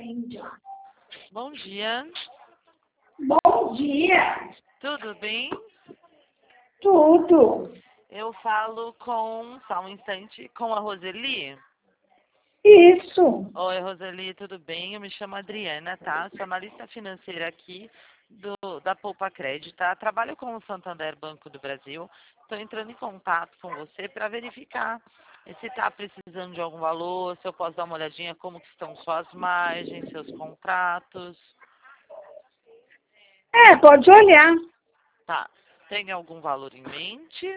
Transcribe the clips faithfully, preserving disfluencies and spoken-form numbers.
Bom dia. Bom dia. Tudo bem? Tudo. Eu falo com, só um instante, com a Roseli. Isso. Oi, Roseli, tudo bem? Eu me chamo Adriana, tá? Sou analista financeira aqui do, da Poupa Crédito, tá? Trabalho com o Santander Banco do Brasil. Estou entrando em contato com você para verificar se está precisando de algum valor, se eu posso dar uma olhadinha como que estão suas margens, seus contratos. É, pode olhar. Tá. Tem algum valor em mente?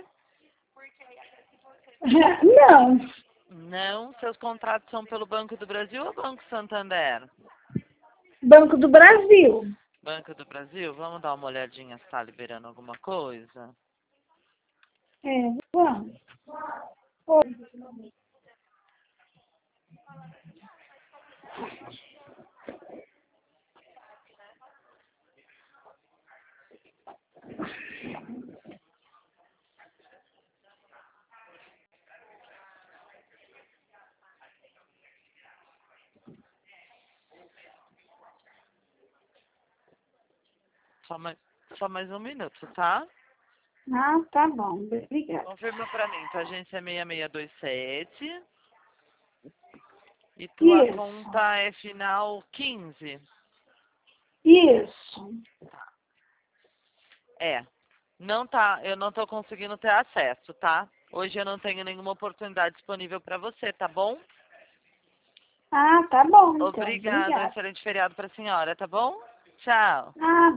Não. Não. Seus contratos são pelo Banco do Brasil ou Banco Santander? Banco do Brasil. Banco do Brasil? Vamos dar uma olhadinha se está liberando alguma coisa? É, vamos. Oi. Só mais, só mais um minuto, tá? Ah, tá bom. Obrigada. Confirma pra mim. Tua agência é seis seis dois sete. E tua Isso. conta é final quinze. Isso. É. Não tá, eu não tô conseguindo ter acesso, tá? Hoje eu não tenho nenhuma oportunidade disponível pra você, tá bom? Ah, tá bom, então. Obrigada. Um Obrigada. excelente feriado pra senhora, tá bom? Tchau. Ah,